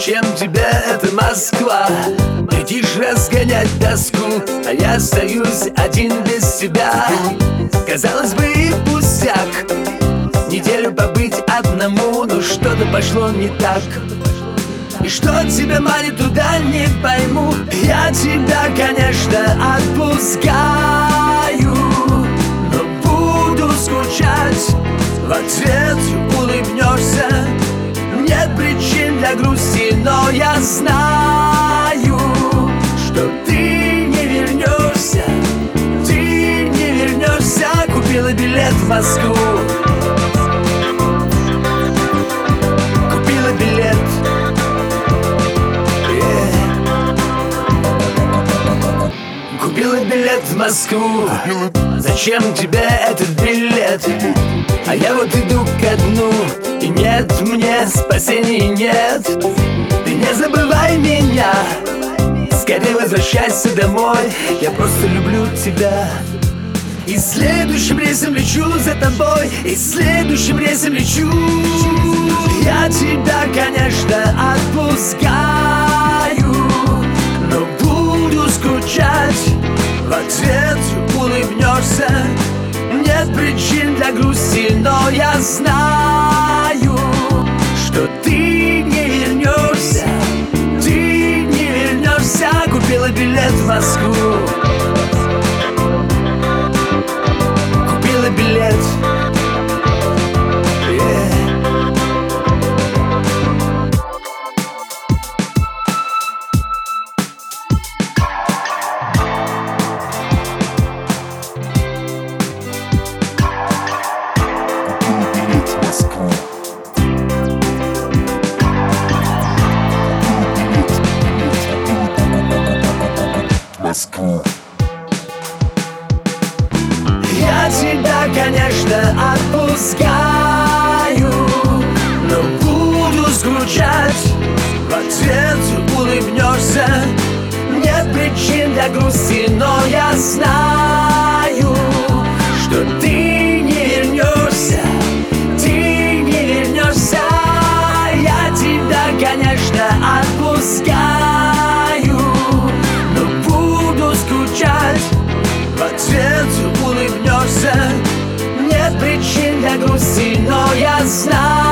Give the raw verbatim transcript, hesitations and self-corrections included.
Зачем тебе эта Москва? Летишь разгонять тоску, а я остаюсь один без тебя. Казалось бы, и пустяк неделю побыть одному, но что-то пошло не так. И что тебя манит туда, не пойму. Я тебя, конечно, отпускаю, но буду скучать. В ответ улыбнешься. Нет причин для грусти, но я знаю, что ты не вернешься. Ты не вернешься. Купила билет в Москву. Купила билет. Купила билет в Москву. Зачем тебе этот билет? А я вот иду ко дну, и нет мне спасения, нет. Ты не забывай меня, скорее возвращайся домой. Я просто люблю тебя. И следующим рейсом лечу за тобой, и следующим рейсом лечу. Я тебя, конечно, отпускаю, но буду скучать. В ответ улыбнешься. Нет причин для грусти, но я знаю, что ты не вернешься. Ты не вернешься. Купила билет в Москву. Купила билет. Я тебя, конечно, отпускаю, но буду скучать. В ответ улыбнешься. Нет причин для грусти, но я знаю, что ты не вернешься. Ты не вернешься. Я тебя, конечно, отпускаю, но буду скучать. В ответ улыбнешься. Нет причин для грусти, но я знаю.